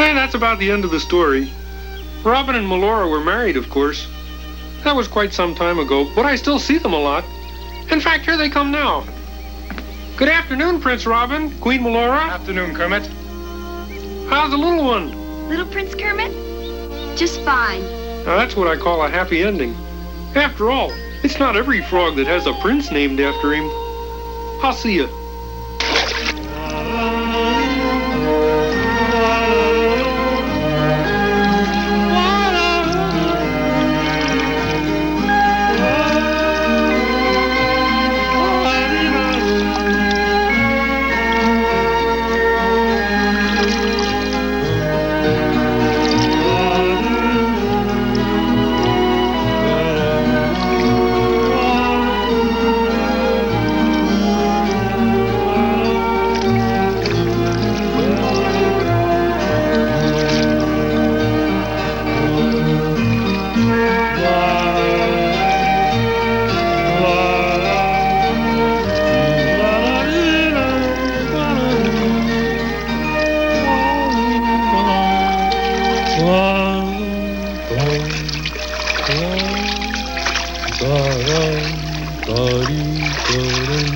And that's about the end of the story. Robin and Melora were married, of course. That was quite some time ago, but I still see them a lot. In fact, here they come now. Good afternoon, Prince Robin, Queen Melora. Afternoon, Kermit. How's the little one? Little Prince Kermit? Just fine. Now, that's what I call a happy ending. After all, it's not every frog that has a prince named after him. I'll see you.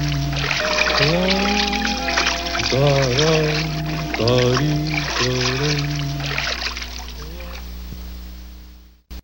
Ba-dum, ba-dee, ba-dum.